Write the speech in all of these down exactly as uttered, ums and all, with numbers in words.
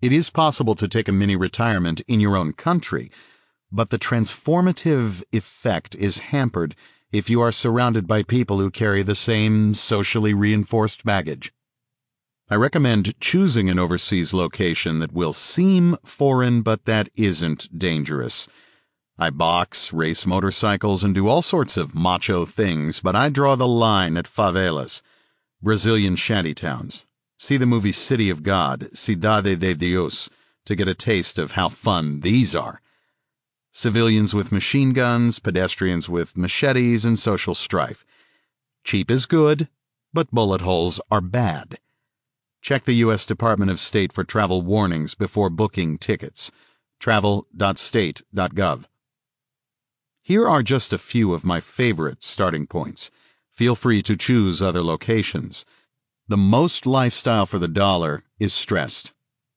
It is possible to take a mini retirement in your own country, but the transformative effect is hampered if you are surrounded by people who carry the same socially reinforced baggage. I recommend choosing an overseas location that will seem foreign but that isn't dangerous. I box, race motorcycles, and do all sorts of macho things, but I draw the line at favelas, Brazilian shantytowns. See the movie City of God, Cidade de Deus, to get a taste of how fun these are. Civilians with machine guns, pedestrians with machetes, and social strife. Cheap is good, but bullet holes are bad. Check the U S Department of State for travel warnings before booking tickets. travel dot state dot gov. Here are just a few of my favorite starting points. Feel free to choose other locations. The most lifestyle for the dollar is stressed.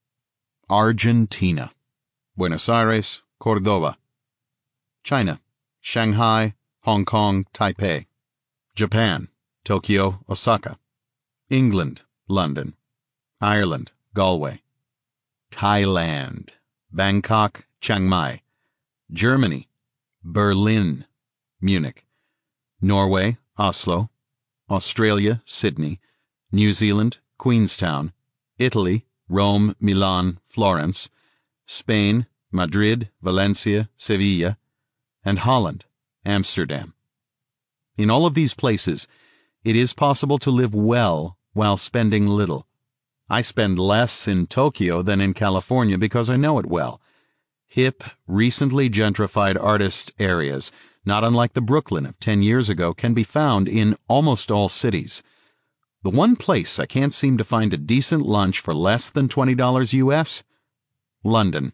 Argentina, Buenos Aires, Cordoba. China, Shanghai, Hong Kong, Taipei. Japan, Tokyo, Osaka. England, London. Ireland, Galway. Thailand, Bangkok, Chiang Mai. Germany, Berlin, Munich. Norway, Oslo. Australia, Sydney. New Zealand, Queenstown. Italy, Rome, Milan, Florence. Spain, Madrid, Valencia, Sevilla. And Holland, Amsterdam. In all of these places, it is possible to live well while spending little. I spend less in Tokyo than in California because I know it well. Hip, recently gentrified artist areas, not unlike the Brooklyn of ten years ago, can be found in almost all cities. The one place I can't seem to find a decent lunch for less than twenty dollars U S? London.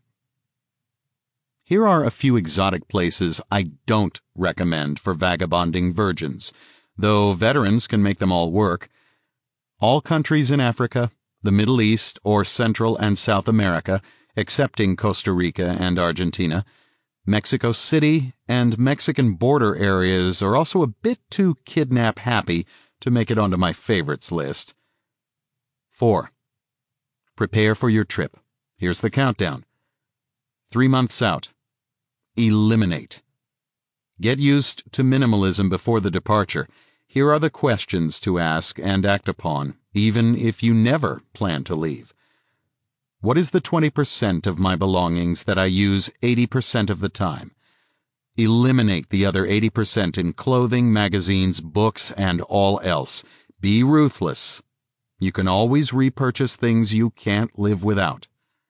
Here are a few exotic places I don't recommend for vagabonding virgins, though veterans can make them all work. All countries in Africa, the Middle East, or Central and South America, excepting Costa Rica and Argentina. Mexico City and Mexican border areas are also a bit too kidnap-happy to make it onto my favorites list. four. Prepare for your trip. Here's the countdown. Three months out. Eliminate. Get used to minimalism before the departure. Here are the questions to ask and act upon, even if you never plan to leave. What is the twenty percent of my belongings that I use eighty percent of the time? Eliminate the other eighty percent in clothing, magazines, books, and all else. Be ruthless. You can always repurchase things you can't live without.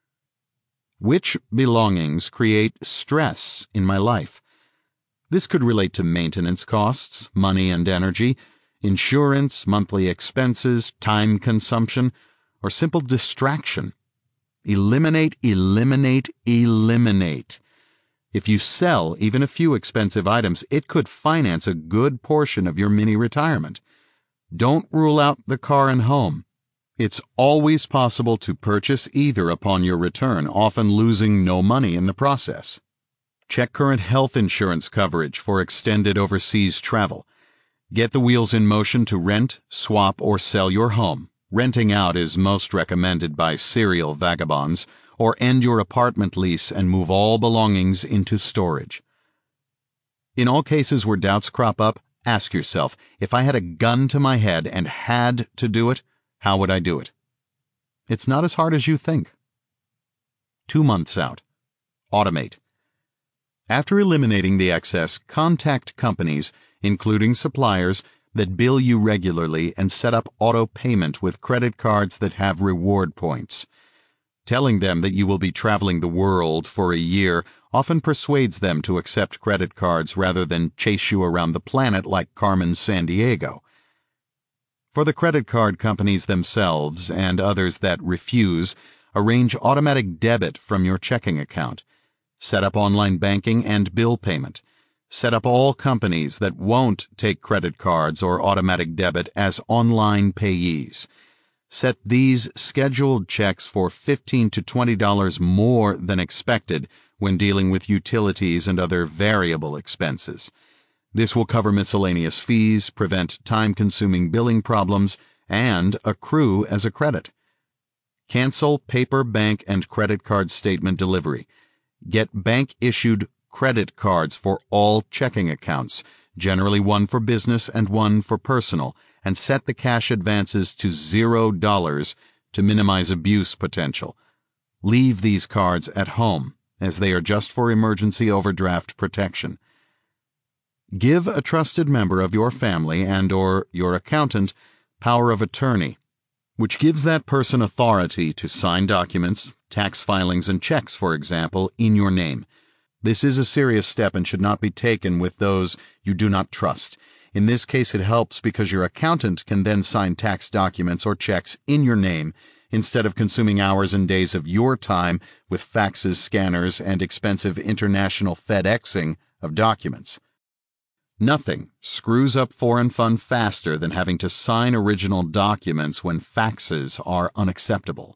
Which belongings create stress in my life? This could relate to maintenance costs, money and energy, insurance, monthly expenses, time consumption, or simple distraction. Eliminate, eliminate, eliminate. If you sell even a few expensive items, it could finance a good portion of your mini retirement. Don't rule out the car and home. It's always possible to purchase either upon your return, often losing no money in the process. Check current health insurance coverage for extended overseas travel. Get the wheels in motion to rent, swap, or sell your home. Renting out is most recommended by serial vagabonds, or end your apartment lease and move all belongings into storage. In all cases where doubts crop up, ask yourself, if I had a gun to my head and had to do it, how would I do it? It's not as hard as you think. Two months out. Automate. After eliminating the excess, contact companies, including suppliers, that bill you regularly and set up auto payment with credit cards that have reward points. Telling them that you will be traveling the world for a year often persuades them to accept credit cards rather than chase you around the planet like Carmen Sandiego. For the credit card companies themselves and others that refuse, arrange automatic debit from your checking account. Set up online banking and bill payment. Set up all companies that won't take credit cards or automatic debit as online payees. Set these scheduled checks for fifteen to twenty dollars more than expected when dealing with utilities and other variable expenses. This will cover miscellaneous fees, prevent time-consuming billing problems, and accrue as a credit. Cancel paper bank and credit card statement delivery. Get bank-issued credit cards for all checking accounts, generally one for business and one for personal, and set the cash advances to zero dollars to minimize abuse potential. Leave these cards at home, as they are just for emergency overdraft protection. Give a trusted member of your family and or your accountant power of attorney, which gives that person authority to sign documents, tax filings, and checks, for example, in your name. This is a serious step and should not be taken with those you do not trust. In this case, it helps because your accountant can then sign tax documents or checks in your name instead of consuming hours and days of your time with faxes, scanners, and expensive international FedExing of documents. Nothing screws up foreign fun faster than having to sign original documents when faxes are unacceptable.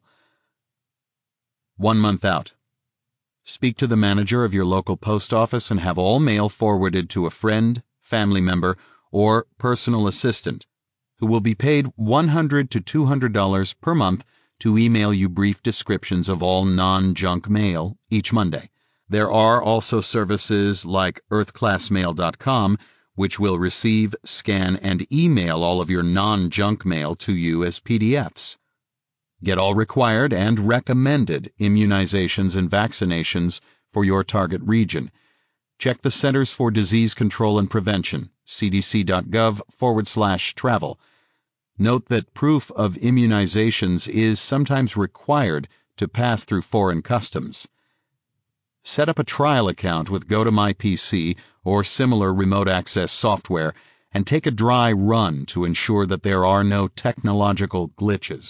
One month out. Speak to the manager of your local post office and have all mail forwarded to a friend, family member, or personal assistant who will be paid one hundred to two hundred dollars per month to email you brief descriptions of all non-junk mail each Monday. There are also services like earth class mail dot com which will receive, scan, and email all of your non-junk mail to you as P D Fs. Get all required and recommended immunizations and vaccinations for your target region. Check the Centers for Disease Control and Prevention, c d c dot gov forward slash travel. Note that proof of immunizations is sometimes required to pass through foreign customs. Set up a trial account with GoToMyPC or similar remote access software and take a dry run to ensure that there are no technological glitches.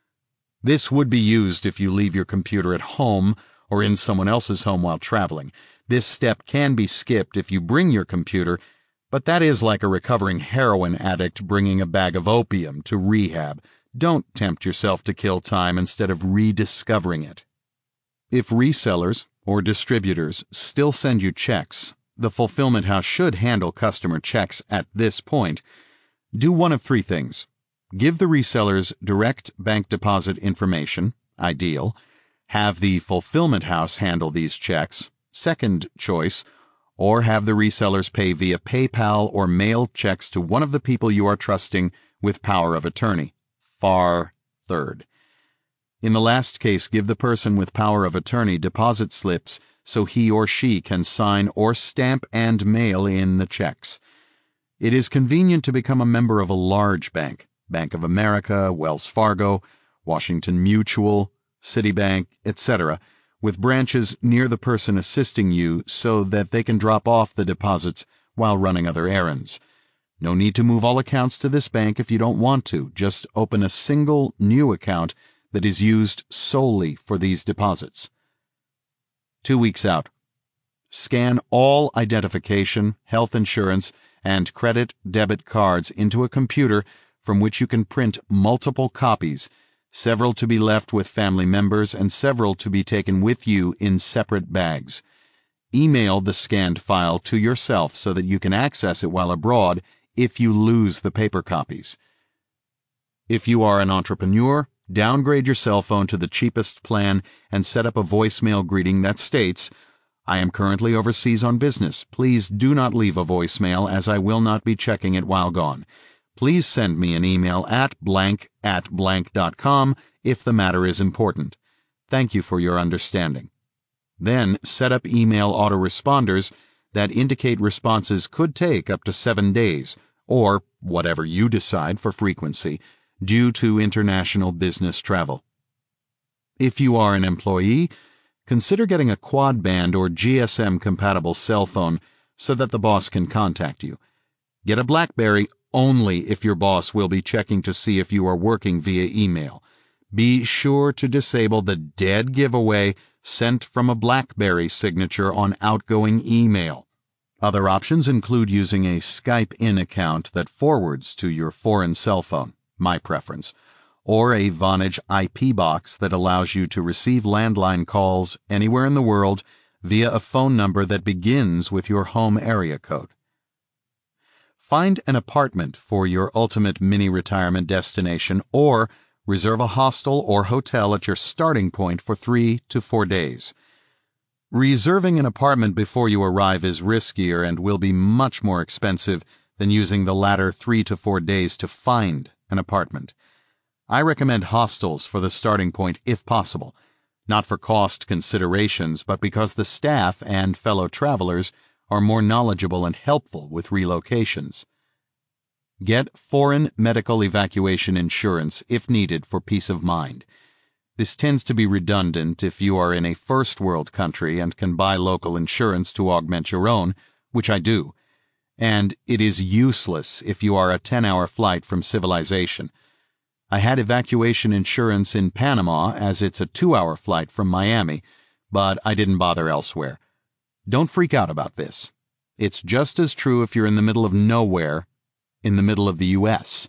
This would be used if you leave your computer at home or in someone else's home while traveling. This step can be skipped if you bring your computer, but that is like a recovering heroin addict bringing a bag of opium to rehab. Don't tempt yourself to kill time instead of rediscovering it. If resellers or distributors still send you checks, the fulfillment house should handle customer checks at this point. Do one of three things. Give the resellers direct bank deposit information, ideal. Have the fulfillment house handle these checks, second choice. Or have the resellers pay via PayPal or mail checks to one of the people you are trusting with power of attorney, far third. In the last case, give the person with power of attorney deposit slips so he or she can sign or stamp and mail in the checks. It is convenient to become a member of a large bank, Bank of America, Wells Fargo, Washington Mutual, Citibank, et cetera, with branches near the person assisting you so that they can drop off the deposits while running other errands. No need to move all accounts to this bank if you don't want to. Just open a single new account that is used solely for these deposits. Two weeks out. Scan all identification, health insurance, and credit debit cards into a computer from which you can print multiple copies, several to be left with family members and several to be taken with you in separate bags. Email the scanned file to yourself so that you can access it while abroad if you lose the paper copies. If you are an entrepreneur, downgrade your cell phone to the cheapest plan and set up a voicemail greeting that states, "I am currently overseas on business. Please do not leave a voicemail as I will not be checking it while gone. Please send me an email at blank at blank dot com if the matter is important. Thank you for your understanding." Then set up email autoresponders that indicate responses could take up to seven days, or whatever you decide for frequency, due to international business travel. If you are an employee, consider getting a quad band or G S M-compatible cell phone so that the boss can contact you. Get a BlackBerry only if your boss will be checking to see if you are working via email. Be sure to disable the dead giveaway sent from a BlackBerry signature on outgoing email. Other options include using a Skype-in account that forwards to your foreign cell phone, my preference, or a Vonage I P box that allows you to receive landline calls anywhere in the world via a phone number that begins with your home area code. Find an apartment for your ultimate mini-retirement destination or Reserve a hostel or hotel at your starting point for three to four days. Reserving an apartment before you arrive is riskier and will be much more expensive than using the latter three to four days to find an apartment. I recommend hostels for the starting point if possible, not for cost considerations, but because the staff and fellow travelers are more knowledgeable and helpful with relocations. Get foreign medical evacuation insurance if needed for peace of mind. This tends to be redundant if you are in a first world country and can buy local insurance to augment your own, which I do, and it is useless if you are a ten-hour flight from civilization. I had evacuation insurance in Panama as it's a two-hour flight from Miami, but I didn't bother elsewhere. Don't freak out about this. It's just as true if you're in the middle of nowhere, in the middle of the U S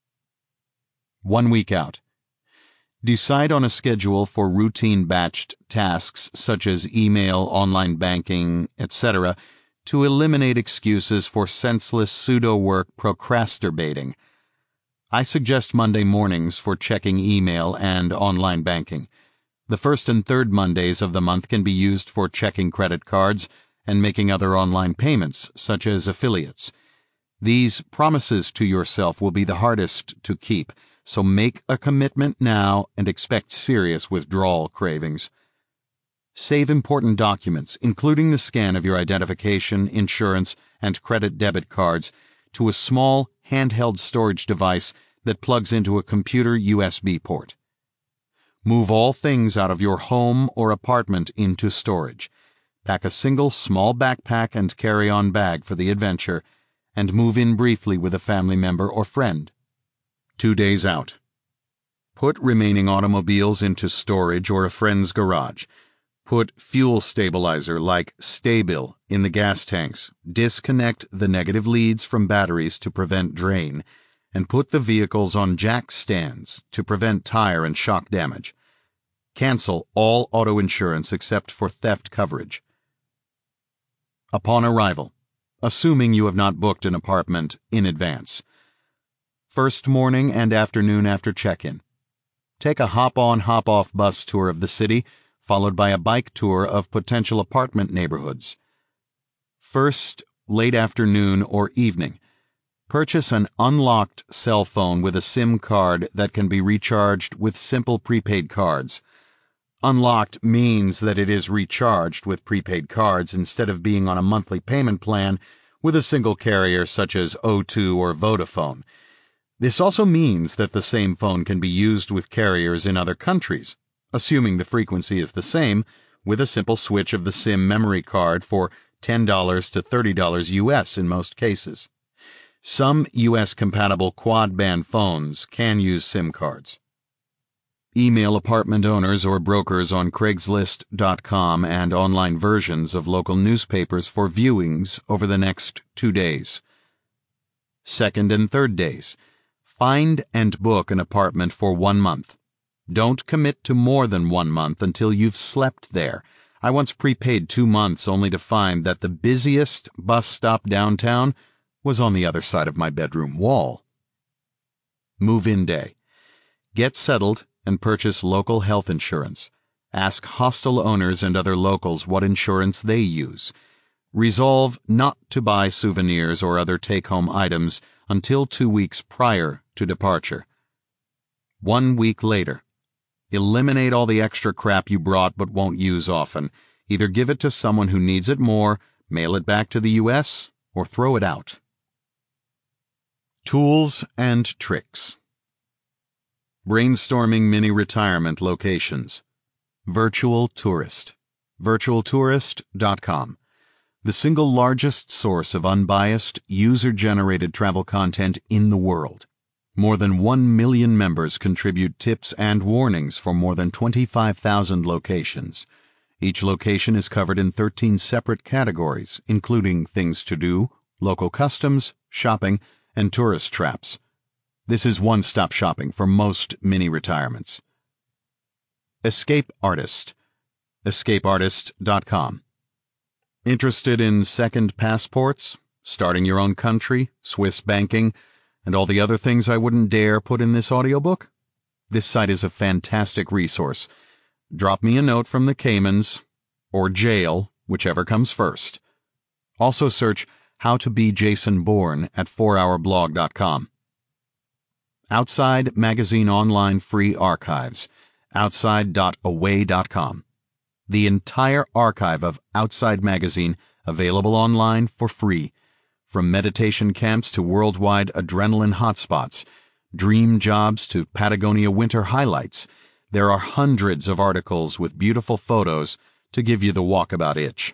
One week out. Decide on a schedule for routine batched tasks such as email, online banking, et cetera to eliminate excuses for senseless pseudo-work procrastinating. I suggest Monday mornings for checking email and online banking. The first and third Mondays of the month can be used for checking credit cards and making other online payments, such as affiliates. These promises to yourself will be the hardest to keep, so make a commitment now and expect serious withdrawal cravings. Save important documents, including the scan of your identification, insurance, and credit debit cards, to a small, handheld storage device that plugs into a computer U S B port. Move all things out of your home or apartment into storage. Pack a single small backpack and carry-on bag for the adventure, and move in briefly with a family member or friend. Two days out. Put remaining automobiles into storage or a friend's garage. Put fuel stabilizer like Stabil in the gas tanks. Disconnect the negative leads from batteries to prevent drain, and put the vehicles on jack stands to prevent tire and shock damage. Cancel all auto insurance except for theft coverage. Upon arrival, assuming you have not booked an apartment in advance. First morning and afternoon after check-in. Take a hop-on, hop-off bus tour of the city, followed by a bike tour of potential apartment neighborhoods. First, late afternoon or evening. Purchase an unlocked cell phone with a SIM card that can be recharged with simple prepaid cards. Unlocked means that it is recharged with prepaid cards instead of being on a monthly payment plan with a single carrier such as O two or Vodafone. This also means that the same phone can be used with carriers in other countries, assuming the frequency is the same, with a simple switch of the SIM memory card for ten dollars to thirty dollars U S in most cases. Some U S-compatible quad-band phones can use SIM cards. Email apartment owners or brokers on Craigslist dot com and online versions of local newspapers for viewings over the next two days. Second and third days. Find and book an apartment for one month. Don't commit to more than one month until you've slept there. I once prepaid two months only to find that the busiest bus stop downtown was on the other side of my bedroom wall. Move-in day. Get settled and purchase local health insurance. Ask hostel owners and other locals what insurance they use. Resolve not to buy souvenirs or other take-home items until two weeks prior to departure. One week later. Eliminate all the extra crap you brought but won't use often. Either give it to someone who needs it more, mail it back to the U S, or throw it out. Tools and tricks. Brainstorming mini retirement locations. Virtual Tourist. virtual tourist dot com. The single largest source of unbiased, user-generated travel content in the world. More than one million members contribute tips and warnings for more than twenty-five thousand locations. Each location is covered in thirteen separate categories, including things to do, local customs, shopping, and tourist traps. This is one-stop shopping for most mini-retirements. Escape Artist. escape artist dot com. Interested in second passports, starting your own country, Swiss banking, and all the other things I wouldn't dare put in this audiobook? This site is a fantastic resource. Drop me a note from the Caymans, or jail, whichever comes first. Also search How to Be Jason Bourne at four hour blog dot com. Outside Magazine Online Free Archives, outside dot away dot com. The entire archive of Outside Magazine available online for free. From meditation camps to worldwide adrenaline hotspots, dream jobs to Patagonia winter highlights, there are hundreds of articles with beautiful photos to give you the walkabout itch.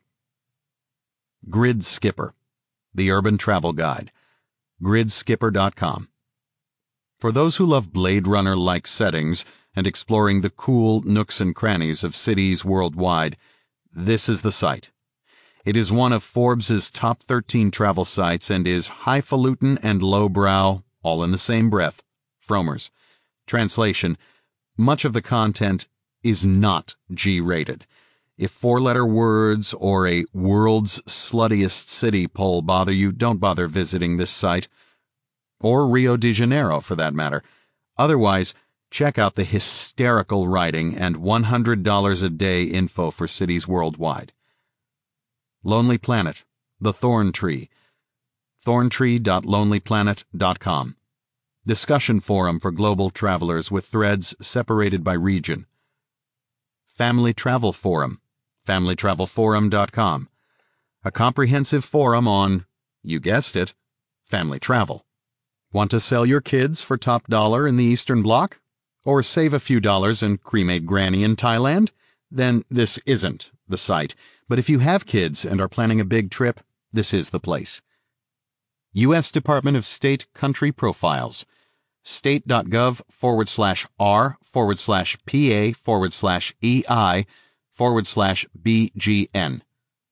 Grid Skipper, the Urban Travel Guide, grid skipper dot com. For those who love Blade Runner-like settings and exploring the cool nooks and crannies of cities worldwide, this is the site. It is one of Forbes' top thirteen travel sites and is highfalutin and lowbrow, all in the same breath. Fromers. Translation: much of the content is not G-rated. If four-letter words or a world's sluttiest city poll bother you, don't bother visiting this site. Or Rio de Janeiro, for that matter. Otherwise, check out the hysterical writing and one hundred dollars a day info for cities worldwide. Lonely Planet, The Thorn Tree, thorntree dot lonely planet dot com. Discussion forum for global travelers with threads separated by region. Family Travel Forum, family travel forum dot com. A comprehensive forum on, you guessed it, family travel. Want to sell your kids for top dollar in the Eastern Bloc? Or save a few dollars and cremate Granny in Thailand? Then this isn't the site. But if you have kids and are planning a big trip, this is the place. U S Department of State Country Profiles. state.gov forward slash R forward slash PA forward slash EI forward slash BGN.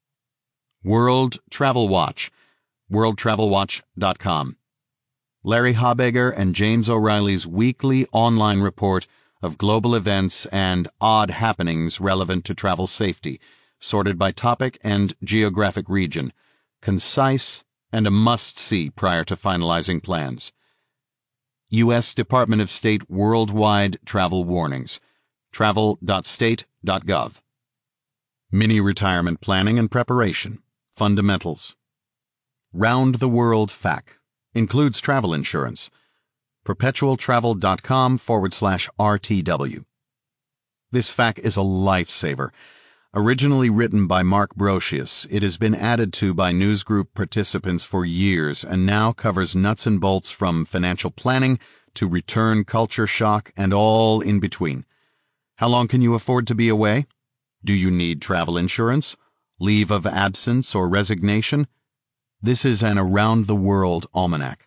World Travel Watch. world travel watch dot com. Larry Habegger and James O'Reilly's weekly online report of global events and odd happenings relevant to travel safety, sorted by topic and geographic region, concise and a must-see prior to finalizing plans. U S Department of State Worldwide Travel Warnings, travel dot state dot gov. Mini-retirement planning and preparation, fundamentals. Round the World F A Q, includes travel insurance, perpetual travel dot com forward slash R T W. This F A Q is a lifesaver. Originally written by Mark Brocious, it has been added to by Newsgroup participants for years and now covers nuts and bolts from financial planning to return culture shock and all in between. How long can you afford to be away? Do you need travel insurance, leave of absence, or resignation? This is an around-the-world almanac.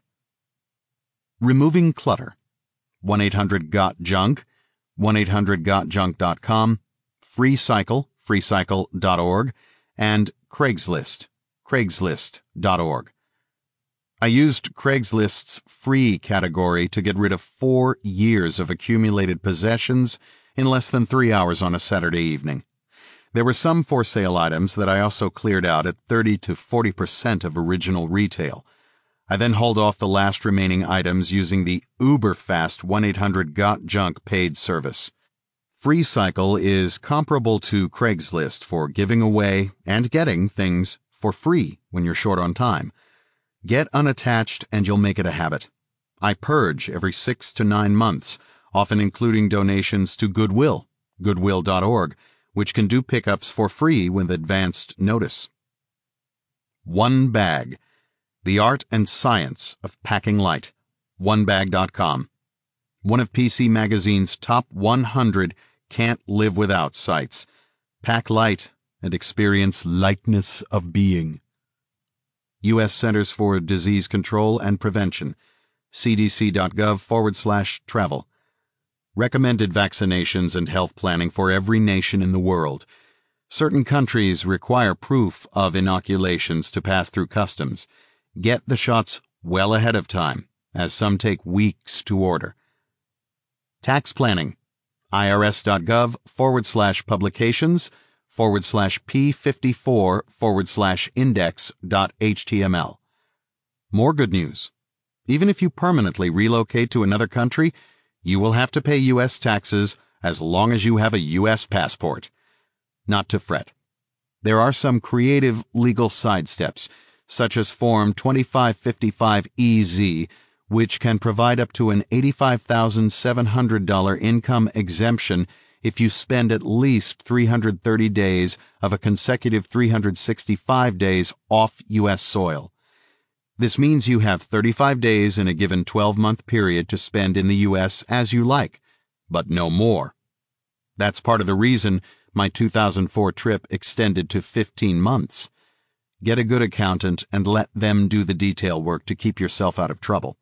Removing clutter. one eight hundred got junk, one eight hundred got junk dot com, Free Cycle, free cycle dot org, and Craigslist, craigslist dot org. I used Craigslist's free category to get rid of four years of accumulated possessions in less than three hours on a Saturday evening. There were some for sale items that I also cleared out at thirty to forty percent of original retail. I then hauled off the last remaining items using the uber-fast one eight hundred got junk paid service. Free Cycle is comparable to Craigslist for giving away and getting things for free when you're short on time. Get unattached and you'll make it a habit. I purge every six to nine months, often including donations to Goodwill, goodwill dot org, which can do pickups for free with advanced notice. One Bag, the art and science of packing light, one bag dot com. One of P C Magazine's top one hundred can't live without sites. Pack light and experience lightness of being. U S Centers for Disease Control and Prevention, c d c dot gov forward slash travel. Recommended vaccinations and health planning for every nation in the world. Certain countries require proof of inoculations to pass through customs. Get the shots well ahead of time, as some take weeks to order. Tax planning. irs.gov forward slash publications forward slash p54 forward slash index dot html. More good news. Even if you permanently relocate to another country, You will have to pay U S taxes as long as you have a U S passport. Not to fret. There are some creative legal sidesteps, such as Form twenty-five fifty-five E Z, which can provide up to an eighty-five thousand seven hundred dollars income exemption if you spend at least three hundred thirty days of a consecutive three hundred sixty-five days off U S soil. This means you have thirty-five days in a given twelve-month period to spend in the U S as you like, but no more. That's part of the reason my two thousand four trip extended to fifteen months. Get a good accountant and let them do the detail work to keep yourself out of trouble.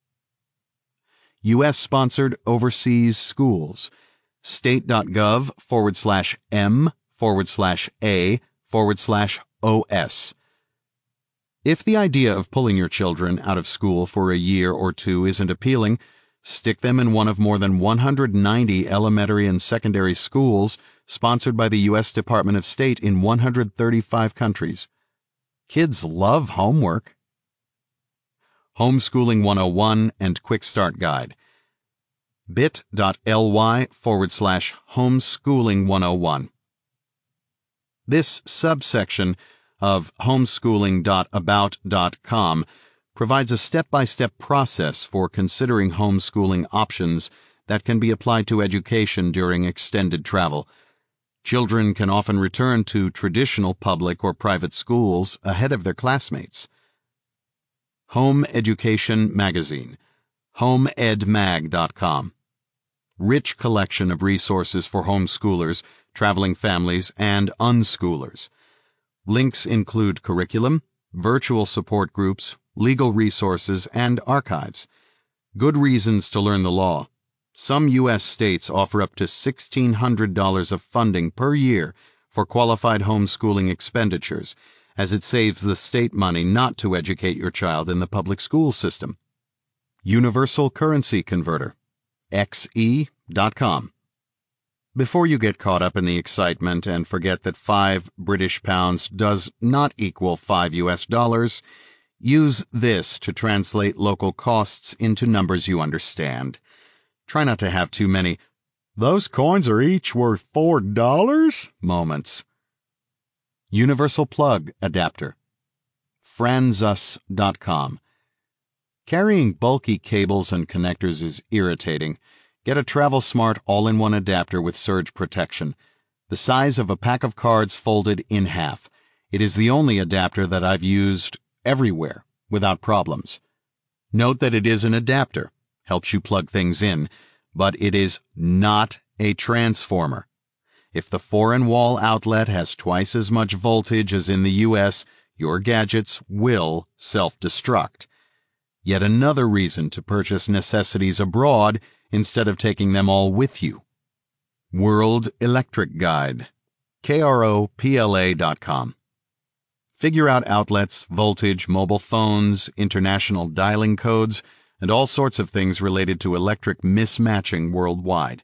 U S-sponsored overseas schools. State.gov forward slash M forward slash A forward slash OS. If the idea of pulling your children out of school for a year or two isn't appealing, stick them in one of more than one hundred ninety elementary and secondary schools sponsored by the U S Department of State in one hundred thirty-five countries. Kids love homework. Homeschooling one oh one and Quick Start Guide. bit.ly forward slash homeschooling 101. This subsection of homeschooling dot about dot com provides a step-by-step process for considering homeschooling options that can be applied to education during extended travel. Children can often return to traditional public or private schools ahead of their classmates. Home Education Magazine, home ed mag dot com. Rich collection of resources for homeschoolers, traveling families, and unschoolers. Links include curriculum, virtual support groups, legal resources, and archives. Good reasons to learn the law. Some U S states offer up to sixteen hundred dollars of funding per year for qualified homeschooling expenditures, as it saves the state money not to educate your child in the public school system. Universal Currency Converter, X E dot com. Before you get caught up in the excitement and forget that five British pounds does not equal five U S dollars, use this to translate local costs into numbers you understand. Try not to have too many "those coins are each worth four dollars" moments. Universal Plug Adapter, franzus dot com. Carrying bulky cables and connectors is irritating. Get a TravelSmart all-in-one adapter with surge protection, the size of a pack of cards folded in half. It is the only adapter that I've used everywhere without problems. Note that it is an adapter, helps you plug things in, but it is not a transformer. If the four-in-wall outlet has twice as much voltage as in the U S, your gadgets will self-destruct. Yet another reason to purchase necessities abroad instead of taking them all with you. World Electric Guide, K R O P L A dot com. Figure out outlets, voltage, mobile phones, international dialing codes, and all sorts of things related to electric mismatching worldwide.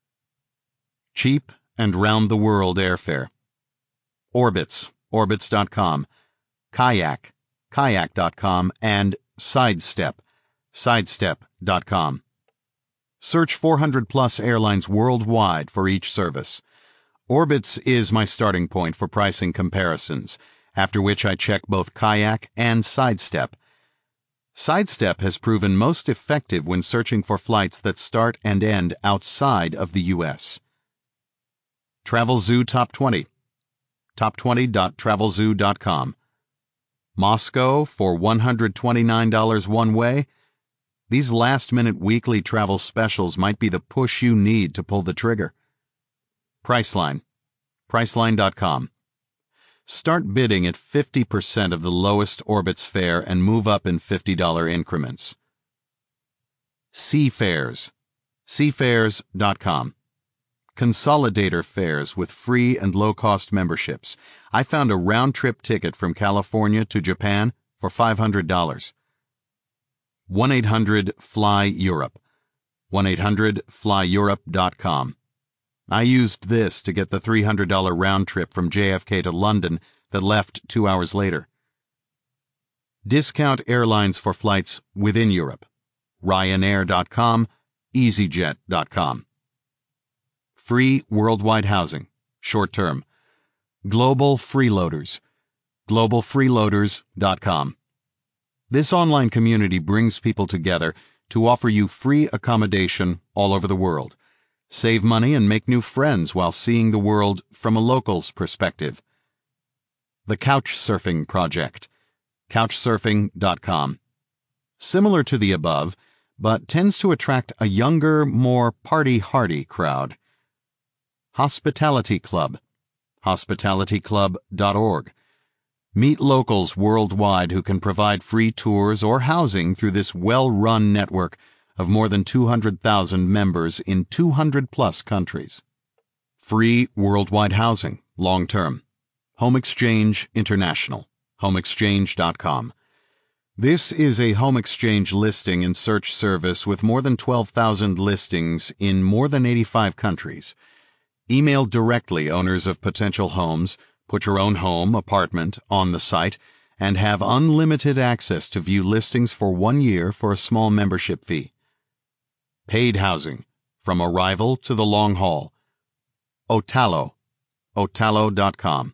Cheap and round-the-world airfare. Orbitz, orbitz dot com. Kayak, kayak dot com, and Sidestep, sidestep dot com. Search four hundred plus airlines worldwide for each service. Orbitz is my starting point for pricing comparisons, after which I check both Kayak and Sidestep. Sidestep has proven most effective when searching for flights that start and end outside of the U S. TravelZoo Top twenty, top twenty dot travel zoo dot com. Moscow for one hundred twenty-nine dollars one way. These last-minute weekly travel specials might be the push you need to pull the trigger. Priceline, priceline dot com. Start bidding at fifty percent of the lowest Orbitz fare and move up in fifty dollars increments. Seafares, seafares dot com. Consolidator fares with free and low-cost memberships. I found a round-trip ticket from California to Japan for five hundred dollars. one eight hundred fly Europe, one eight hundred fly europe dot com. I used this to get the three hundred dollars round trip from J F K to London that left two hours later. Discount airlines for flights within Europe, ryanair dot com, easy jet dot com. Free worldwide housing, short term. Global Freeloaders, global freeloaders dot com. This online community brings people together to offer you free accommodation all over the world. Save money and make new friends while seeing the world from a local's perspective. The Couchsurfing Project, couchsurfing dot com. Similar to the above, but tends to attract a younger, more party-hardy crowd. Hospitality Club, hospitality club dot org. Meet locals worldwide who can provide free tours or housing through this well-run network of more than two hundred thousand members in two hundred plus countries. Free worldwide housing, long-term. Home Exchange International, home exchange dot com. This is a home exchange listing and search service with more than twelve thousand listings in more than eighty-five countries. Email directly owners of potential homes, put your own home, apartment, on the site, and have unlimited access to view listings for one year for a small membership fee. Paid housing, from arrival to the long haul. Otalo, otalo dot com.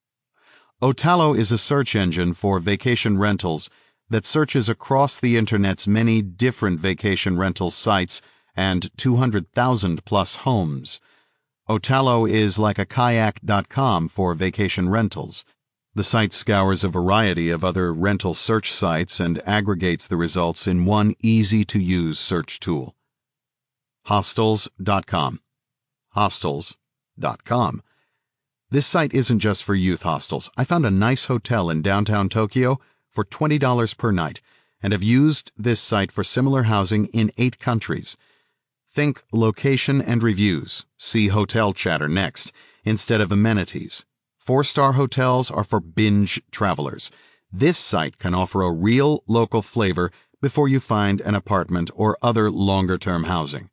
Otalo is a search engine for vacation rentals that searches across the Internet's many different vacation rental sites and two hundred thousand plus homes. Otalo is like a kayak dot com for vacation rentals. The site scours a variety of other rental search sites and aggregates the results in one easy-to-use search tool. Hostels dot com. Hostels dot com. This site isn't just for youth hostels. I found a nice hotel in downtown Tokyo for twenty dollars per night and have used this site for similar housing in eight countries. Think location and reviews. See Hotel Chatter next, instead of amenities. Four-star hotels are for binge travelers. This site can offer a real local flavor before you find an apartment or other longer-term housing.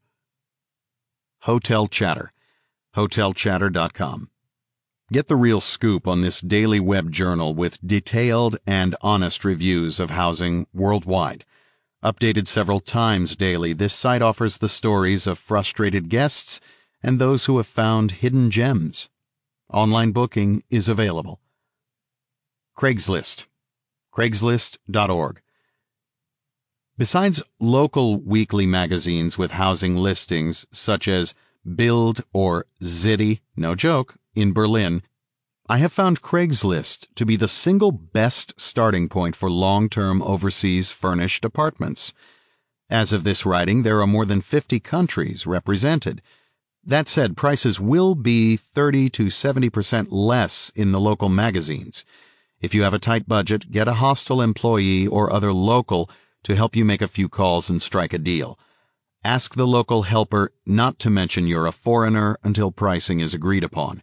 Hotel Chatter, hotel chatter dot com. Get the real scoop on this daily web journal with detailed and honest reviews of housing worldwide. Updated several times daily, this site offers the stories of frustrated guests and those who have found hidden gems. Online booking is available. Craigslist, craigslist dot org. Besides local weekly magazines with housing listings such as Bild or Zitty, no joke, in Berlin, I have found Craigslist to be the single best starting point for long-term overseas furnished apartments. As of this writing, there are more than fifty countries represented. That said, prices will be thirty to seventy percent less in the local magazines. If you have a tight budget, get a hostel employee or other local to help you make a few calls and strike a deal. Ask the local helper not to mention you're a foreigner until pricing is agreed upon.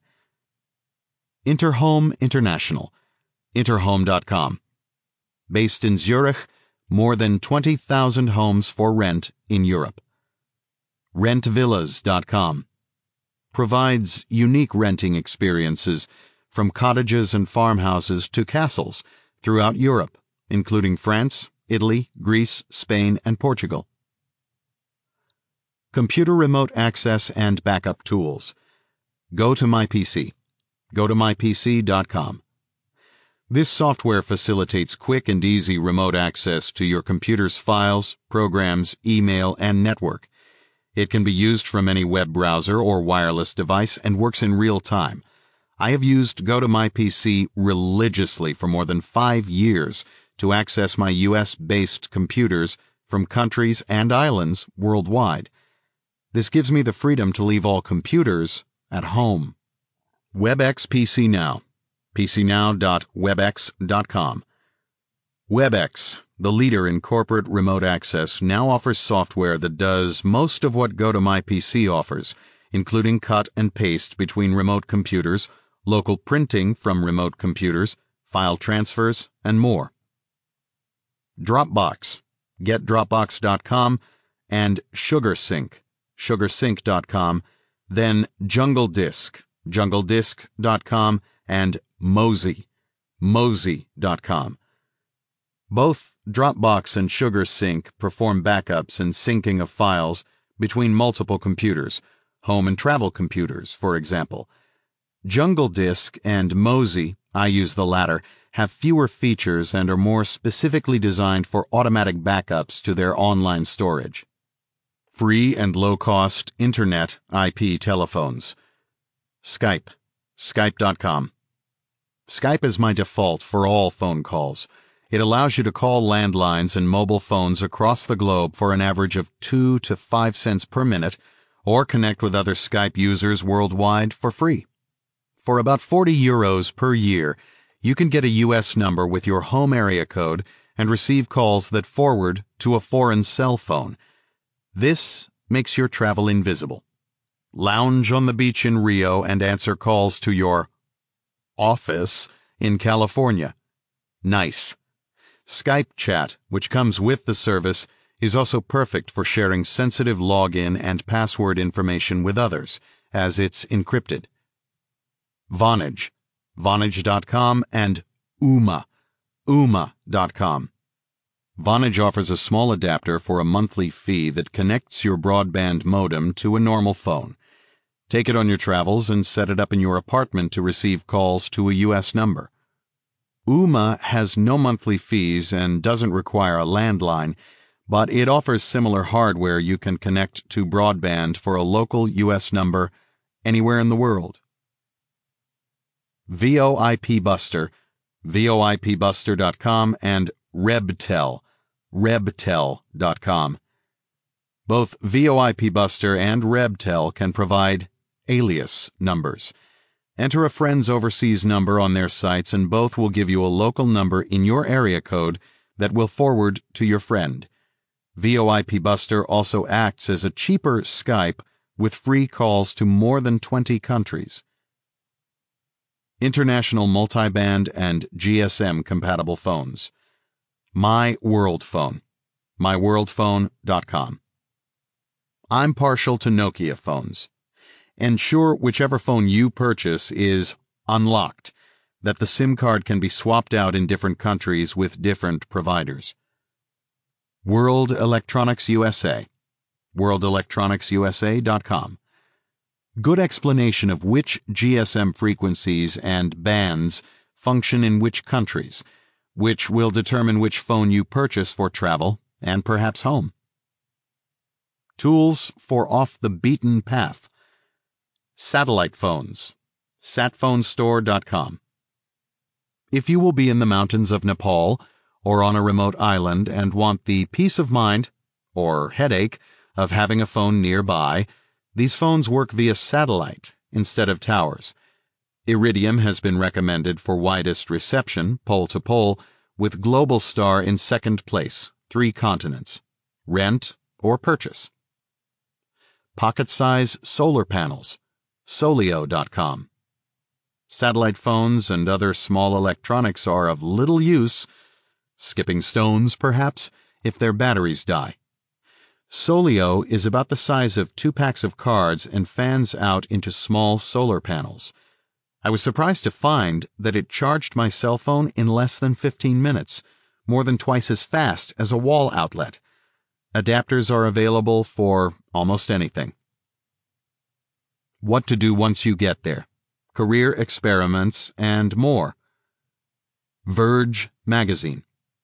Interhome International, interhome dot com. Based in Zurich, more than twenty thousand homes for rent in Europe. rent villas dot com. Provides unique renting experiences from cottages and farmhouses to castles throughout Europe, including France, Italy, Greece, Spain, and Portugal. Computer remote access and backup tools. Go to my P C. go to my P C dot com. This software facilitates quick and easy remote access to your computer's files, programs, email, and network. It can be used from any web browser or wireless device and works in real time. I have used Go to My P C religiously for more than five years to access my U S-based computers from countries and islands worldwide. This gives me the freedom to leave all computers at home. WebEx P C Now, p c now dot webex dot com. WebEx, the leader in corporate remote access, now offers software that does most of what GoToMyPC offers, including cut and paste between remote computers, local printing from remote computers, file transfers, and more. Dropbox, get dropbox dot com, and SugarSync, sugar sync dot com, then JungleDisk, jungle disk dot com, and Mozy, mozy dot com. Both Dropbox and SugarSync perform backups and syncing of files between multiple computers, home and travel computers, for example. Jungle Disk and Mozy, I use the latter, have fewer features and are more specifically designed for automatic backups to their online storage. Free and low-cost Internet I P telephones. Skype. Skype dot com. Skype is my default for all phone calls. It allows you to call landlines and mobile phones across the globe for an average of two to five cents per minute, or connect with other Skype users worldwide for free. For about forty euros per year, you can get a U S number with your home area code and receive calls that forward to a foreign cell phone. This makes your travel invisible. Lounge on the beach in Rio and answer calls to your office in California. Nice. Skype Chat, which comes with the service, is also perfect for sharing sensitive login and password information with others, as it's encrypted. Vonage. Vonage dot com and Ooma. Ooma dot com. Vonage offers a small adapter for a monthly fee that connects your broadband modem to a normal phone. Take it on your travels and set it up in your apartment to receive calls to a U S number. Ooma has no monthly fees and doesn't require a landline, but it offers similar hardware you can connect to broadband for a local U S number anywhere in the world. VoIPBuster, V O I P Buster dot com, and Rebtel, Rebtel dot com. Both VoIPBuster and Rebtel can provide alias numbers. Enter a friend's overseas number on their sites and both will give you a local number in your area code that will forward to your friend. VoIPBuster also acts as a cheaper Skype with free calls to more than twenty countries. International multiband and G S M compatible phones. My World Phone, my world phone dot com. I'm partial to Nokia phones. Ensure whichever phone you purchase is unlocked, that the SIM card can be swapped out in different countries with different providers. World Electronics U S A, world electronics U S A dot com. Good explanation of which G S M frequencies and bands function in which countries, which will determine which phone you purchase for travel and perhaps home. Tools for off the beaten path. Satellite phones, sat phone store dot com. If you will be in the mountains of Nepal or on a remote island and want the peace of mind, or headache, of having a phone nearby, these phones work via satellite instead of towers. Iridium has been recommended for widest reception, pole to pole, with Globalstar in second place, three continents. Rent or purchase. Pocket-size solar panels, Solio dot com. Satellite phones and other small electronics are of little use, skipping stones perhaps, if their batteries die. Solio is about the size of two packs of cards and fans out into small solar panels. I was surprised to find that it charged my cell phone in less than fifteen minutes, more than twice as fast as a wall outlet. Adapters are available for almost anything. What to do once you get there. Career experiments and more. Verge magazine.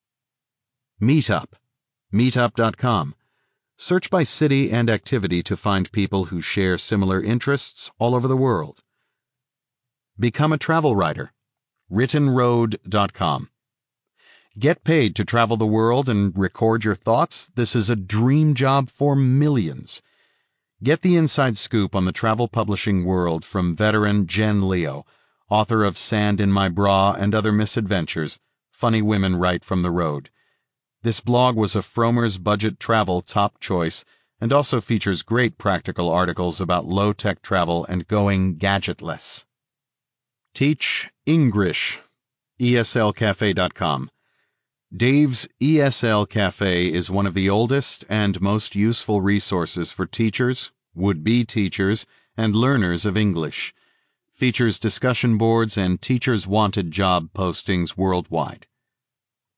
Meetup, meetup dot com. Search by city and activity to find people who share similar interests all over the world. Become a travel writer, written road dot com. Get paid to travel the world and record your thoughts? This is a dream job for millions. Get the inside scoop on the travel publishing world from veteran Jen Leo, author of Sand in My Bra and Other Misadventures, Funny Women Write from the Road. This blog was a Frommer's Budget Travel top choice and also features great practical articles about low-tech travel and going gadgetless. Teach English, E S L cafe dot com. Dave's E S L Cafe is one of the oldest and most useful resources for teachers, would-be teachers, and learners of English. Features discussion boards and teachers' wanted job postings worldwide.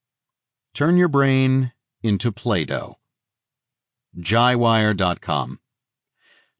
Turn your brain into Play-Doh. Jaiwire dot com.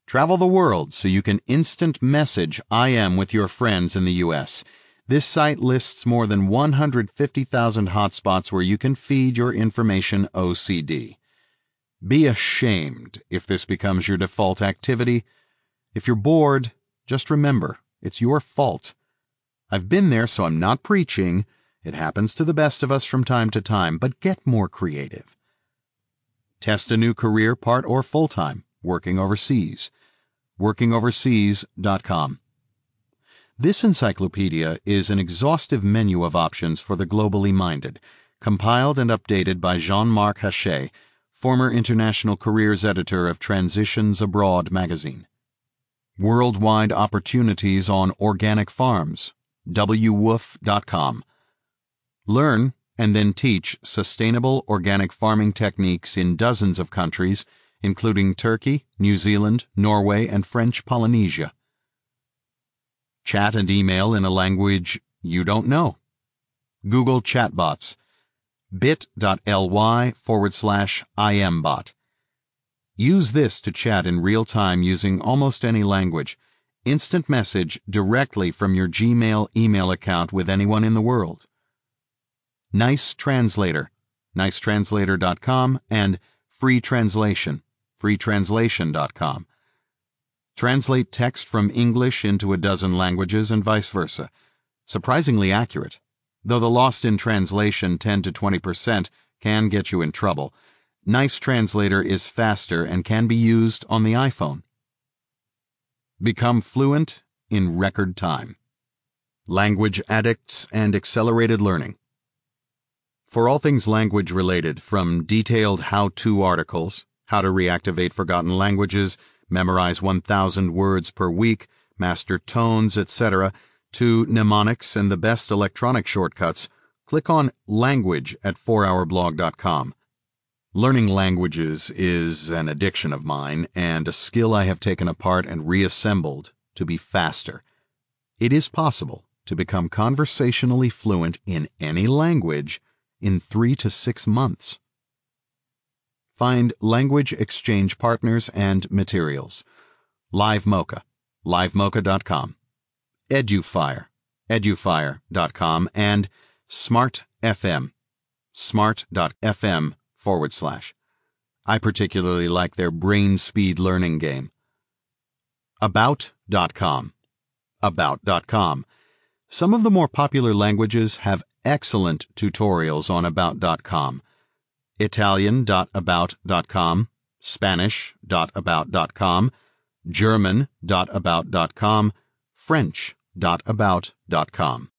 Travel the world so you can instant message I M with your friends in the U S. This site lists more than one hundred fifty thousand hotspots where you can feed your information O C D. Be ashamed if this becomes your default activity. If you're bored, just remember, it's your fault. I've been there, so I'm not preaching. It happens to the best of us from time to time, but get more creative. Test a new career, part or full-time, working overseas. working overseas dot com. This encyclopedia is an exhaustive menu of options for the globally minded, compiled and updated by Jean-Marc Hachet, former international careers editor of Transitions Abroad magazine. Worldwide opportunities on organic farms. w woof dot com. Learn and then teach sustainable organic farming techniques in dozens of countries, including Turkey, New Zealand, Norway, and French Polynesia. Chat and email in a language you don't know. Google chatbots. bit.ly forward slash IMBot. Use this to chat in real time using almost any language. Instant message directly from your Gmail email account with anyone in the world. Nice Translator, nice translator dot com, and Free Translation, free translation dot com. Translate text from English into a dozen languages and vice versa. Surprisingly accurate, though the lost in translation ten to twenty percent can get you in trouble. Nice Translator is faster and can be used on the iPhone. Become fluent in record time. Language Addicts and Accelerated Learning. For all things language related, from detailed how-to articles, how to reactivate forgotten languages, memorize one thousand words per week, master tones, et cetera, to mnemonics and the best electronic shortcuts, click on Language at four hour blog dot com. Learning languages is an addiction of mine and a skill I have taken apart and reassembled to be faster. It is possible to become conversationally fluent in any language in three to six months. Find language exchange partners and materials. LiveMocha, live mocha dot com. Edufire, edufire dot com, and SmartFM, smart.fm forward slash. I particularly like their brain speed learning game. About dot com, about dot com. Some of the more popular languages have excellent tutorials on about dot com. Italian dot about dot com, Spanish dot about dot com, German dot about dot com, French dot about dot com.